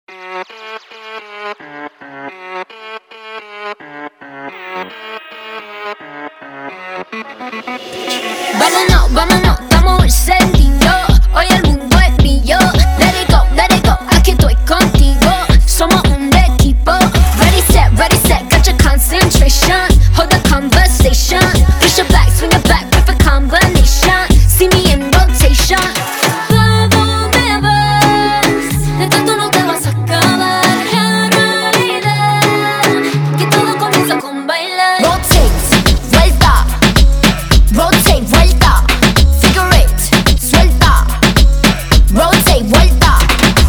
Vámonos, vámonos, vamos a encendido. Hoy el mundo es mío. Let it go, aquí estoy contigo. Somos un equipo. Ready, set, got your concentration. Hold the conversation. Push your back, swing it back, perfect combination. See me in rotation. ¿Pa dónde vas? De tanto no te vas a acabar. En realidad, que todo comienza con bailar. Rotate, vuelta, figure eight, suelta. Rotate, vuelta,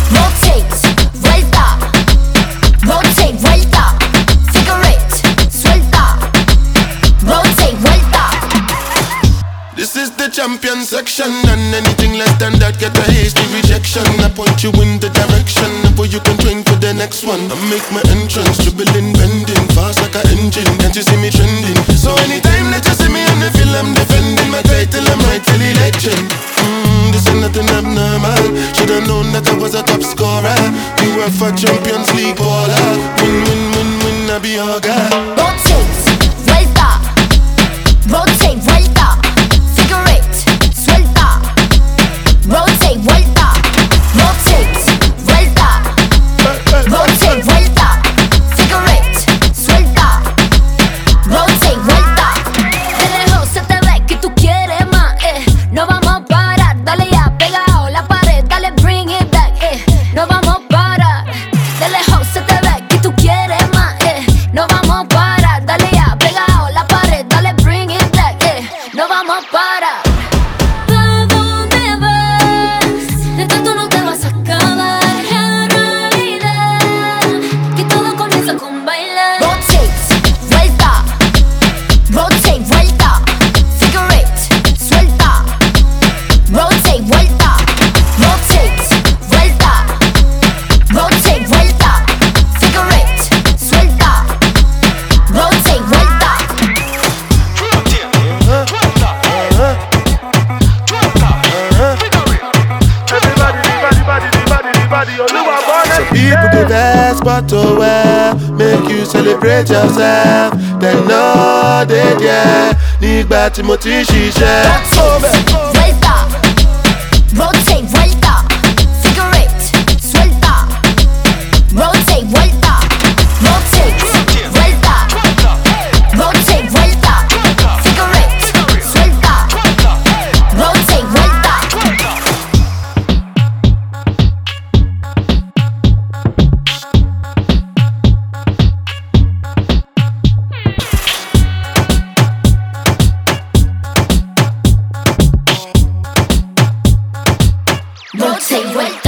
figure eight, suelta. Rotate, vuelta. This is the champion section, and anything less than that get a hasty rejection. I point you in the direction where you can train for the next one. I make my entrance, dribbling, bending, fast like an engine. Can't you see me trending? So anytime that you see me on the field, I'm defending my title, I'm rightfully legend. This ain't nothing abnormal. Should've known that I was a top scorer. UEFA Champions League baller. Win, I be your guy. Rotate, vuelta, figure eight, suelta. Rotate, vuelta, figure eight, suelta. Rotate, vuelta. De lejos se te ve que tú quieres más, No vamos a parar, dale ya, pegado la pared, dale bring it back, No vamos a parar. De lejos se te ve que tú quieres más, No vamos a parar, dale ya, pegado la pared, dale bring it back, No vamos a parar. ¿Pa dónde vas? De tanto no te vas a acabar. En realidad, que todo comienza con bailar. Rotate, vuelta, figure eight, suelta. Rotate, vuelta, figure eight, suelta. Rotate, vuelta. People give ass but to wear, make you celebrate yourself. Then know that yeah, nígbà tí mo ti ṣiṣẹ́. Rotate, vuelta, figure eight, suelta. Rotate, vuelta, figure eight, suelta. Rotate, vuelta. Rotate, vuelta.